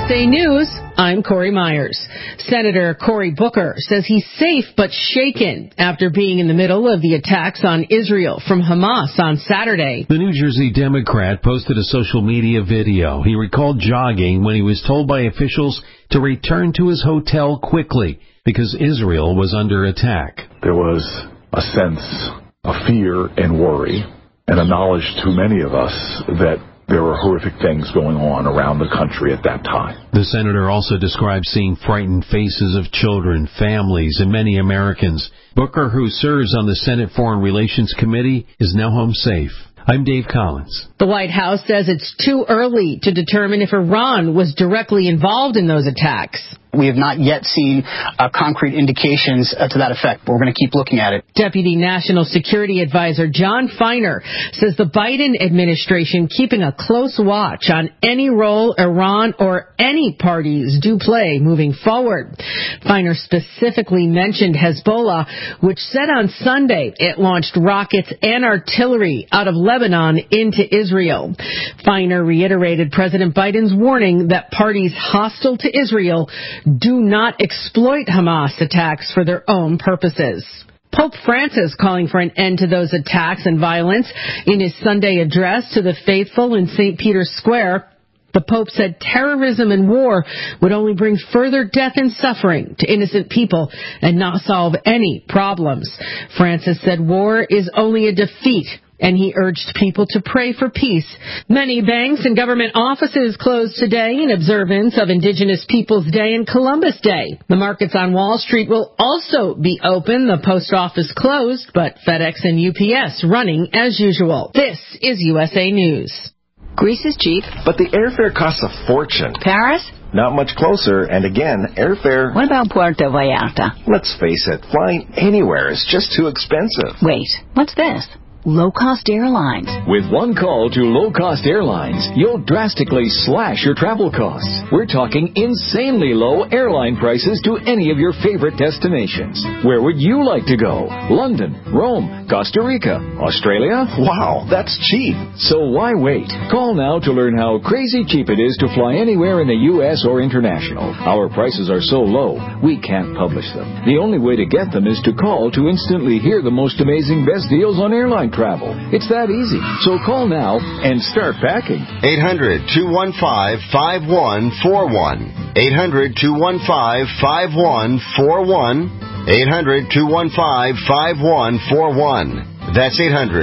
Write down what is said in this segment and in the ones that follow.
USA News, I'm Corey Myers. Senator Cory Booker says he's safe but shaken after being in the middle of the attacks on Israel from Hamas on Saturday. The New Jersey Democrat posted a social media video. He recalled jogging when he was told by officials to return to his hotel quickly because Israel was under attack. There was a sense of fear and worry and a knowledge to many of us that there were horrific things going on around the country at that time. The senator also described seeing frightened faces of children, families, and many Americans. Booker, who serves on the Senate Foreign Relations Committee, is now home safe. I'm Dave Collins. The White House says it's too early to determine if Iran was directly involved in those attacks. We have not yet seen concrete indications to that effect, but we're going to keep looking at it. Deputy National Security Advisor John Feiner says the Biden administration keeping a close watch on any role Iran or any parties do play moving forward. Feiner specifically mentioned Hezbollah, which said on Sunday it launched rockets and artillery out of Lebanon into Israel. Feiner reiterated President Biden's warning that parties hostile to Israel do not exploit Hamas attacks for their own purposes. Pope Francis calling for an end to those attacks and violence. In his Sunday address to the faithful in St. Peter's Square, the Pope said terrorism and war would only bring further death and suffering to innocent people and not solve any problems. Francis said war is only a defeat, and he urged people to pray for peace. Many banks and government offices closed today in observance of Indigenous Peoples Day and Columbus Day. The markets on Wall Street will also be open. The post office closed, but FedEx and UPS running as usual. This is USA News. Greece is cheap. But the airfare costs a fortune. Paris? Not much closer, and again, airfare... What about Puerto Vallarta? Let's face it, flying anywhere is just too expensive. Wait, what's this? Low-cost airlines. With one call to low-cost airlines, you'll drastically slash your travel costs. We're talking insanely low airline prices to any of your favorite destinations. Where would you like to go? London, Rome, Costa Rica, Australia? Wow, that's cheap. So why wait? Call now to learn how crazy cheap it is to fly anywhere in the U.S. or international. Our prices are so low, we can't publish them. The only way to get them is to call to instantly hear the most amazing best deals on airline travel. It's that easy. So call now and start packing. 800-215-5141. 800-215-5141. 800-215-5141. That's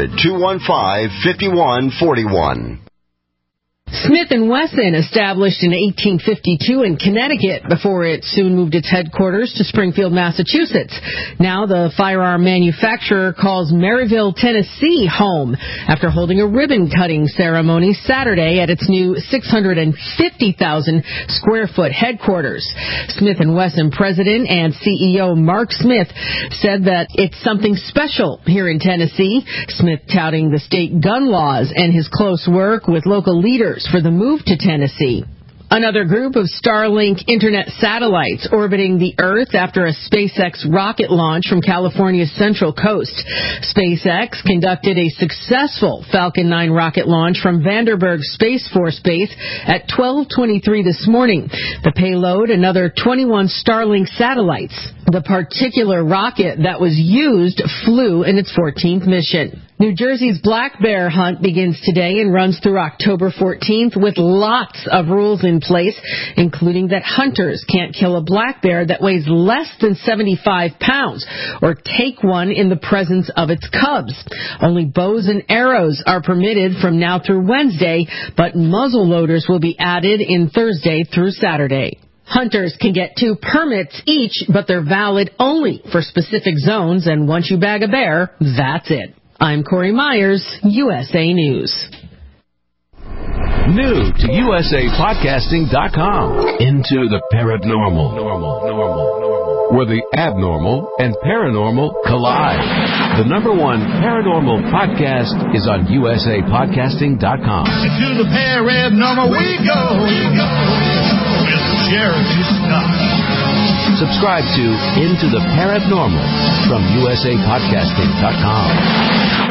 800-215-5141. Smith & Wesson, established in 1852 in Connecticut before it soon moved its headquarters to Springfield, Massachusetts. Now the firearm manufacturer calls Maryville, Tennessee home after holding a ribbon-cutting ceremony Saturday at its new 650,000 square foot headquarters. Smith & Wesson president and CEO Mark Smith said that it's something special here in Tennessee. Smith touting the state gun laws and his close work with local leaders for the move to Tennessee. Another group of Starlink internet satellites orbiting the Earth after a SpaceX rocket launch from California's Central Coast. SpaceX conducted a successful Falcon 9 rocket launch from Vandenberg Space Force Base at 12:23 this morning. The payload, another 21 Starlink satellites. The particular rocket that was used flew in its 14th mission. New Jersey's black bear hunt begins today and runs through October 14th with lots of rules in place, including that hunters can't kill a black bear that weighs less than 75 pounds or take one in the presence of its cubs. Only bows and arrows are permitted from now through Wednesday, but muzzle loaders will be added in Thursday through Saturday. Hunters can get 2 permits each, but they're valid only for specific zones, and once you bag a bear, that's it. I'm Corey Myers, USA News. New to USAPodcasting.com. Into the Paranormal. Where the abnormal and paranormal collide. The #1 paranormal podcast is on USAPodcasting.com. To the paranormal we go. With Jeremy Scott. Subscribe to Into the Paranormal from USAPodcasting.com.